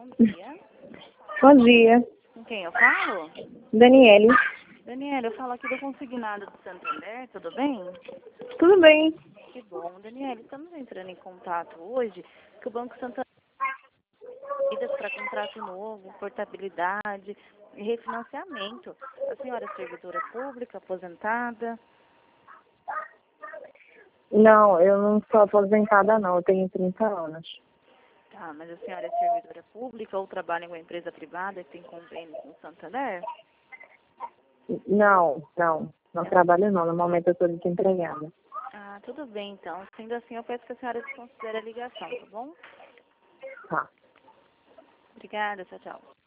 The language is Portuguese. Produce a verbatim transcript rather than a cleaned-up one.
Bom dia. Bom dia, Com quem eu falo? Daniele. Daniela, eu falo aqui do Consignado do Santander, tudo bem? Tudo bem? Que bom. Daniela, estamos entrando em contato hoje que o Banco Santander para contrato novo, portabilidade e refinanciamento. A senhora é servidora pública, aposentada? Não, eu não sou aposentada não, eu tenho trinta anos. Tá, mas a senhora é servidora pública ou trabalha em uma empresa privada que tem convênio com o Santander? Não, não, não trabalho não, no momento eu estou desempregada. Ah, tudo bem então. Sendo assim, eu peço que a senhora desconsidere a ligação, tá bom? Tá. Obrigada, tchau, tchau.